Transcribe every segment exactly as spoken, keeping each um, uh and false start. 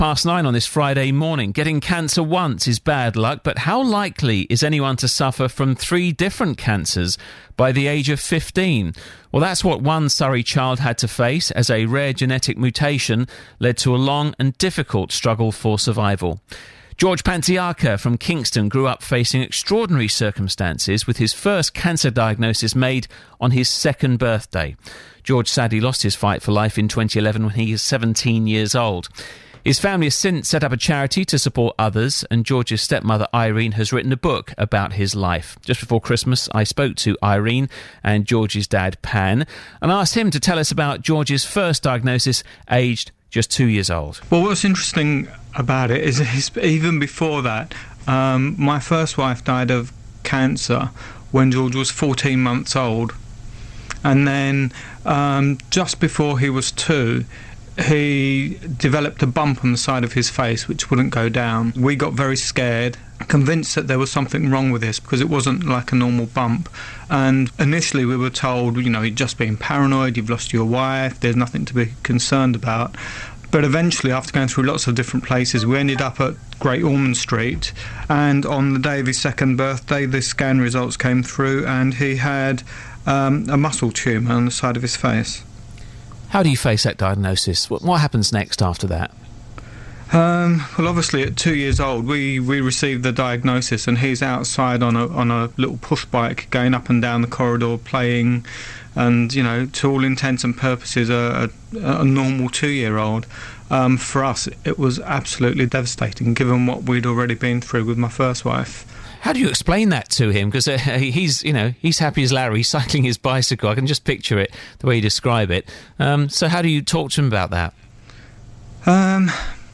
past nine on this Friday morning. Getting cancer once is bad luck, but how likely is anyone to suffer from three different cancers by the age of fifteen? Well, that's what one Surrey child had to face as a rare genetic mutation led to a long and difficult struggle for survival. George Pantiaka from Kingston grew up facing extraordinary circumstances with his first cancer diagnosis made on his second birthday. George sadly lost his fight for life in twenty eleven when he was seventeen years old. His family has since set up a charity to support others, and George's stepmother Irene has written a book about his life. Just before Christmas, I spoke to Irene and George's dad, Pan, and asked him to tell us about George's first diagnosis, aged just two years old. Well, what's interesting about it is his, even before that, um, my first wife died of cancer when George was fourteen months old. And then um, just before he was two, he developed a bump on the side of his face which wouldn't go down. We got very scared, convinced that there was something wrong with this because it wasn't like a normal bump. And initially we were told, you know, you've just been paranoid, you've lost your wife, there's nothing to be concerned about. But eventually, after going through lots of different places, we ended up at Great Ormond Street, and on the day of his second birthday the scan results came through and he had um, a muscle tumour on the side of his face. How do you face that diagnosis? What, what happens next after that? Um, well, obviously, at two years old, we, we received the diagnosis, and he's outside on a on a little push bike, going up and down the corridor, playing, and you know, to all intents and purposes, a, a, a normal two-year-old. Um, for us, it was absolutely devastating, given what we'd already been through with my first wife. How do you explain that to him? Because uh, he's, you know, he's happy as Larry, cycling his bicycle. I can just picture it, the way you describe it. Um, so how do you talk to him about that? Um,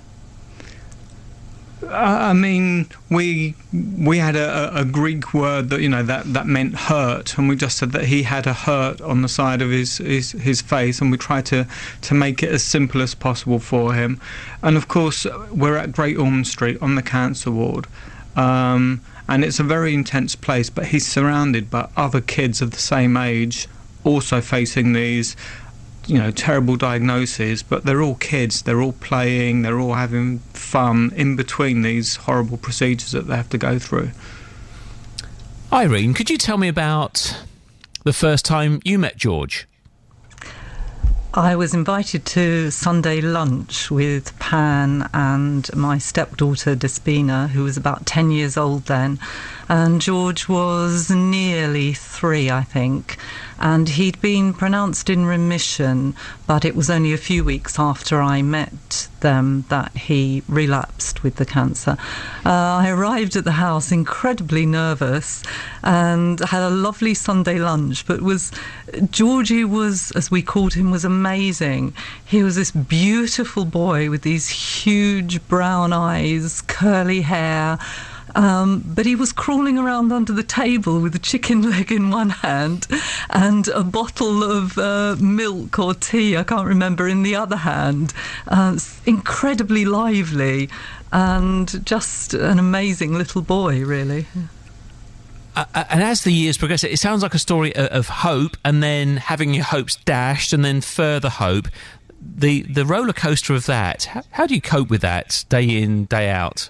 I mean, we we had a, a Greek word that, you know, that, that meant hurt, and we just said that he had a hurt on the side of his, his, his face, and we tried to, to make it as simple as possible for him. And of course, we're at Great Ormond Street on the cancer ward. Um, and it's a very intense place, but he's surrounded by other kids of the same age also facing these, you know, terrible diagnoses, but they're all kids, they're all playing, they're all having fun in between these horrible procedures that they have to go through. Irene, could you tell me about the first time you met George? I was invited to Sunday lunch with Pan and my stepdaughter Despina, who was about ten years old then, and George was nearly three, I think, and he'd been pronounced in remission, but it was only a few weeks after I met them that he relapsed with the cancer. Uh, I arrived at the house incredibly nervous and had a lovely Sunday lunch, but was Georgie was, as we called him, was amazing. He was this beautiful boy with these huge brown eyes, curly hair, Um, but he was crawling around under the table with a chicken leg in one hand and a bottle of uh, milk or tea, I can't remember, in the other hand. Uh, incredibly lively and just an amazing little boy, really. Uh, and as the years progress, it sounds like a story of, of hope, and then having your hopes dashed, and then further hope. The, the roller coaster of that, how, how do you cope with that day in, day out?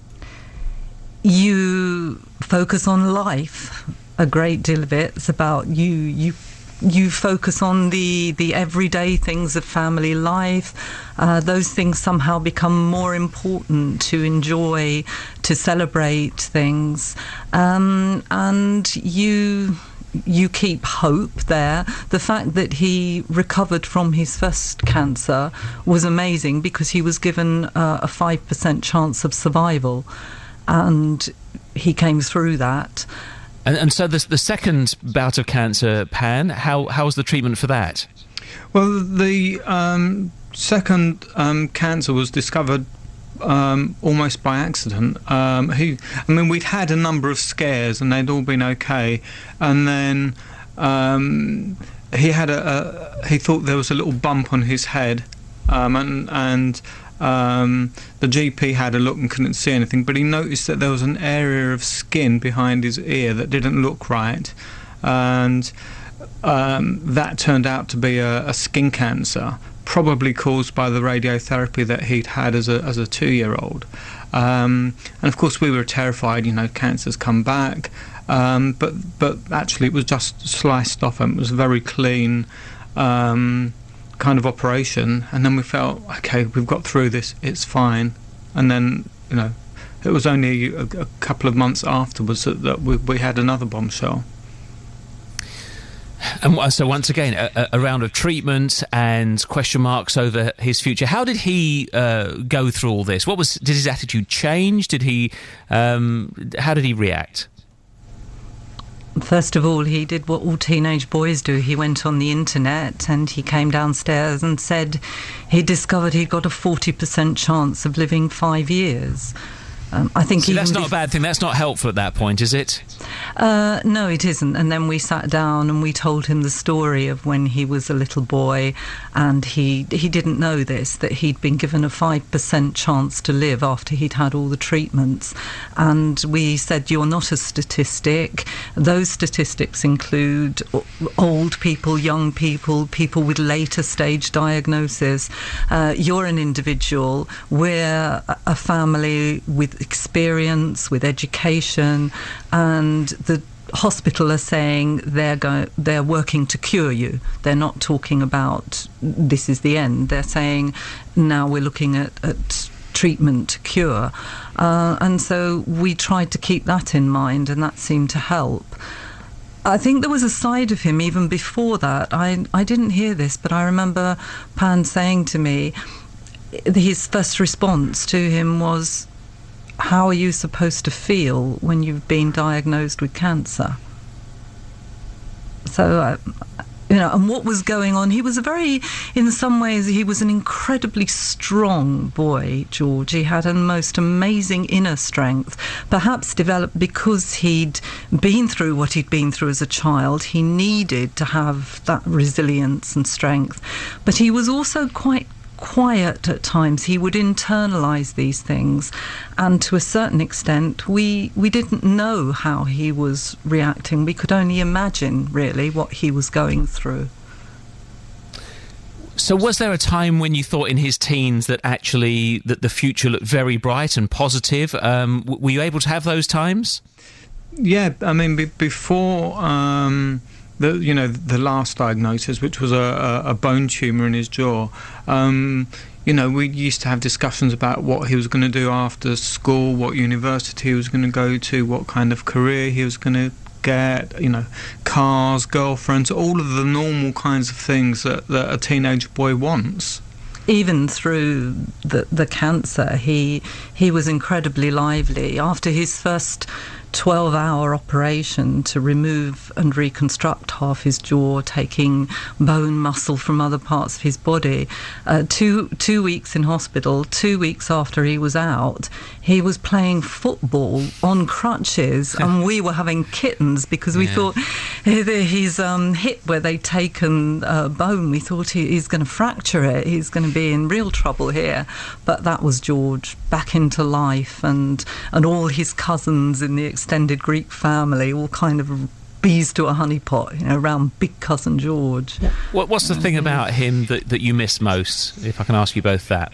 You focus on life a great deal of it. It's about you you you focus on the the everyday things of family life. Uh, those things somehow become more important to enjoy, to celebrate things, um, and you you keep hope there. The fact that he recovered from his first cancer was amazing, because he was given uh, a five percent chance of survival. And he came through that. And, and so the, the second bout of cancer, Pan, how how was the treatment for that? Well, the um, second um, cancer was discovered um, almost by accident. Um, he, I mean, we'd had a number of scares and they'd all been okay. And then um, he had a, a, he thought there was a little bump on his head, um, and and. Um, the G P had a look and couldn't see anything, but he noticed that there was an area of skin behind his ear that didn't look right, and um, that turned out to be a, a skin cancer. probably caused by the radiotherapy that he'd had as a as a two-year-old. Um, and of course we were terrified, you know, cancer's come back. Um, but but actually it was just sliced off, and it was a very clean um, kind of operation. And then we felt, okay, we've got through this, it's fine. And then, you know, it was only a, a couple of months afterwards that, that we, we had another bombshell. And so once again, a, a round of treatment and question marks over his future. How did he uh, go through all this? What was did his attitude change? Did he? Um, how did he react? First of all, he did what all teenage boys do. He went on the internet and he came downstairs and said he discovered he'd got a forty percent chance of living five years. Um, I think See, that's not bef- a bad thing. That's not helpful at that point, is it? Uh, no, it isn't. And then we sat down and we told him the story of when he was a little boy, and he he didn't know this, that he'd been given a five percent chance to live after he'd had all the treatments. And we said, you're not a statistic. Those statistics include old people, young people, people with later stage diagnosis. Uh, you're an individual. We're a family with experience, with education, and the hospital are saying they're go- they're working to cure you. They're not talking about this is the end. They're saying now we're looking at, at treatment to cure. Uh, and so we tried to keep that in mind, and that seemed to help. I think there was a side of him even before that. I, I didn't hear this, but I remember Pan saying to me, his first response to him was, how are you supposed to feel when you've been diagnosed with cancer? So, uh, you know, and what was going on? He was a very, in some ways, he was an incredibly strong boy, George. He had a most amazing inner strength, perhaps developed because he'd been through what he'd been through as a child. He needed to have that resilience and strength. But he was also quite quiet at times. He would internalise these things, and to a certain extent we we didn't know how he was reacting. We could only imagine really what he was going through. So was there a time when you thought in his teens that actually that the future looked very bright and positive? Um, were you able to have those times? Yeah, I mean, be- before um The, you know, the last diagnosis, which was a, a bone tumour in his jaw, um, you know, we used to have discussions about what he was going to do after school, what university he was going to go to, what kind of career he was going to get, you know, cars, girlfriends, all of the normal kinds of things that, that a teenage boy wants. Even through the, the cancer, he he was incredibly lively. After his first twelve-hour operation to remove and reconstruct half his jaw, taking bone muscle from other parts of his body, uh, two two weeks in hospital, two weeks after he was out, he was playing football on crutches, and we were having kittens because we yeah. thought his um, hip where they'd taken uh, bone, we thought he, he's going to fracture it, he's going to be in real trouble here. But that was George back into life, and and all his cousins in the extended Greek family all kind of bees to a honeypot, you know, around big cousin George. What, what's the thing about him that, that you miss most, if I can ask you both that?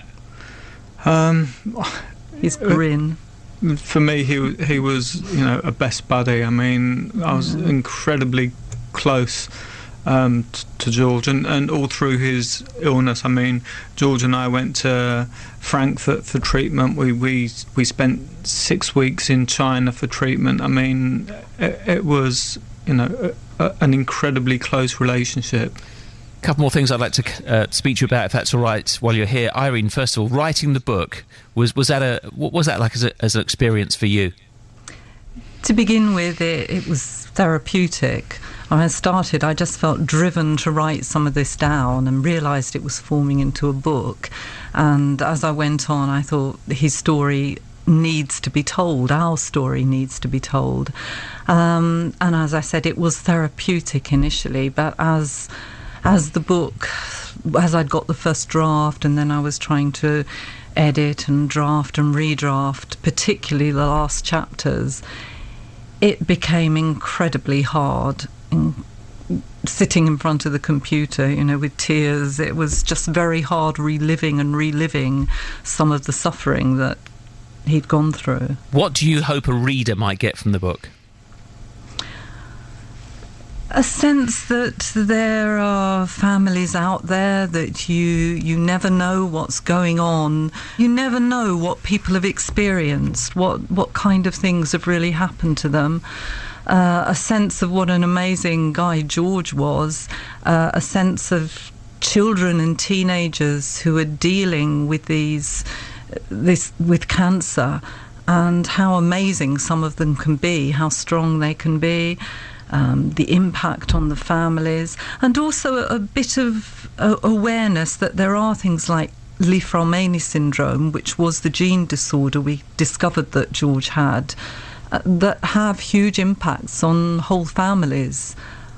Um, his grin. For me, he he was, you know, a best buddy. I mean, I was mm-hmm. incredibly close um, t- to George, and, and all through his illness. I mean, George and I went to Frankfurt for treatment. We we we spent six weeks in China for treatment. I mean, it, it was, you know, a, a, an incredibly close relationship. A couple more things I'd like to uh, speak to you about, if that's all right, while you're here. Irene, first of all, writing the book, was was that a what was that like as, a, as an experience for you? To begin with, it, it was therapeutic. When I started, I just felt driven to write some of this down and realised it was forming into a book. And as I went on, I thought his story needs to be told, our story needs to be told. Um, and as I said, it was therapeutic initially, but as as the book, as I'd got the first draft, and then I was trying to edit and draft and redraft, particularly the last chapters, it became incredibly hard. sitting in front of the computer, you know, with tears. It was just very hard reliving and reliving some of the suffering that he'd gone through. What do you hope a reader might get from the book? A sense that there are families out there that you you never know what's going on. You never know what people have experienced, what, what kind of things have really happened to them. Uh, a sense of what an amazing guy George was, uh, a sense of children and teenagers who are dealing with these this with cancer, and how amazing some of them can be, how strong they can be. Um, the impact on the families, and also a, a bit of uh, awareness that there are things like Li-Fraumeni syndrome, which was the gene disorder we discovered that George had, uh, that have huge impacts on whole families.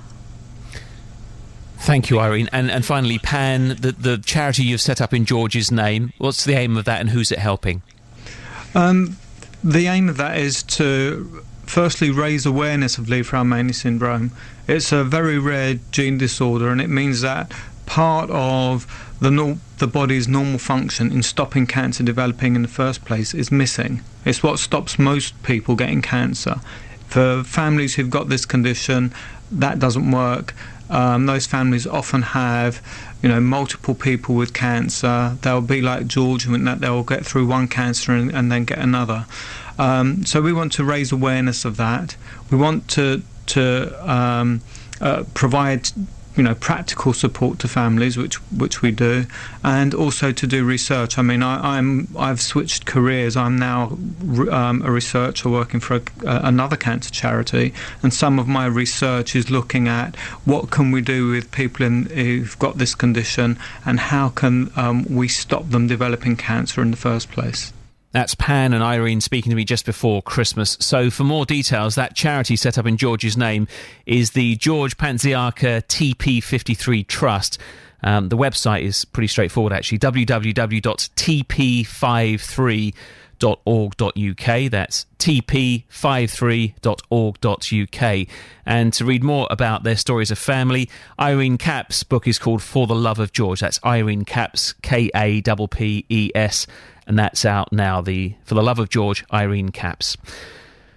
Thank you, Irene. And and finally, Pan, the, the charity you've set up in George's name, what's the aim of that and who's it helping? Um, the aim of that is to firstly raise awareness of Li-Fraumeni syndrome. It's a very rare gene disorder, and it means that part of the no- the body's normal function in stopping cancer developing in the first place is missing. It's what stops most people getting cancer. For families who've got this condition, that doesn't work. Um, those families often have, you know, multiple people with cancer. They'll be like George, in that they'll get through one cancer and, and then get another. Um, so we want to raise awareness of that. We want to to um, uh, provide, you know, practical support to families, which which we do, and also to do research. I mean, I, I'm I've switched careers. I'm now um, a researcher working for a, uh, another cancer charity, and some of my research is looking at what can we do with people in, who've got this condition, and how can um, we stop them developing cancer in the first place. That's Pan and Irene speaking to me just before Christmas. So for more details, that charity set up in George's name is the George Panziarka T P fifty-three Trust. Um, the website is pretty straightforward, actually, w w w dot t p fifty-three dot org dot u k. That's t p fifty-three dot org dot u k. And to read more about their stories of family, Irene Capps' book is called For the Love of George. That's Irene Capps, K A P P E S. And that's out now, the For the Love of George, Irene Capps.